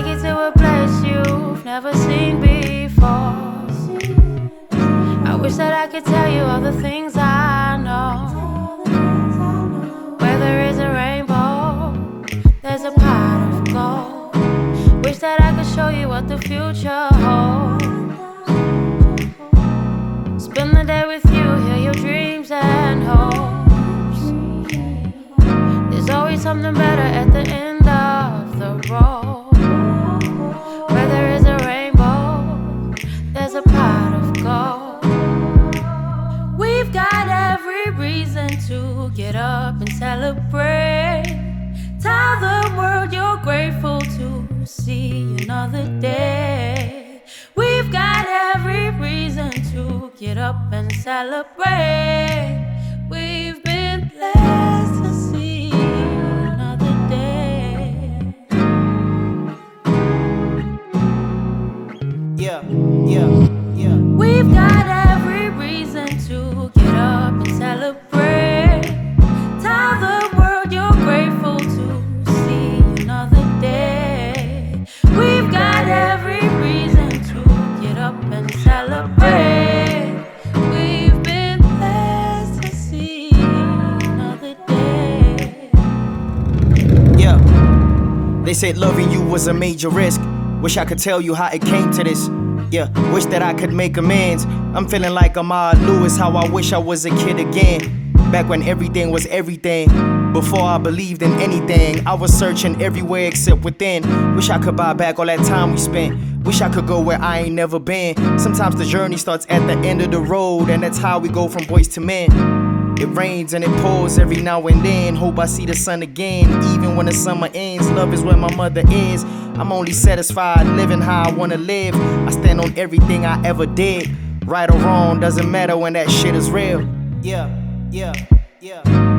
take you to a place you've never seen before. I wish that I could tell you all the things I know. Where there is a rainbow, there's a pot of gold. Wish that I could show you what the future holds. Spend the day with you, hear your dreams and hopes. There's always something better at the end of the road. Where there is a rainbow, there's a pot of gold. We've got every reason to get up and celebrate. Tell the world you're grateful to see another day. We've got every reason to get up and celebrate. We've been blessed to see another day. Yeah. We've got every reason to get up and celebrate. Tell the world you're grateful to see another day. We've got every reason to get up and celebrate. We've been blessed to see another day. Yeah. They said loving you was a major risk. Wish I could tell you how it came to this. Yeah, wish that I could make amends. I'm feeling like Ahmad Lewis, how I wish I was a kid again. Back when everything was everything. Before I believed in anything, I was searching everywhere except within. Wish I could buy back all that time we spent. Wish I could go where I ain't never been. Sometimes the journey starts at the end of the road, and that's how we go from boys to men. It rains and it pours every now and then. Hope I see the sun again, even when the summer ends. Love is where my mother is. I'm only satisfied living how I wanna live. I stand on everything I ever did. Right or wrong, doesn't matter when that shit is real. Yeah.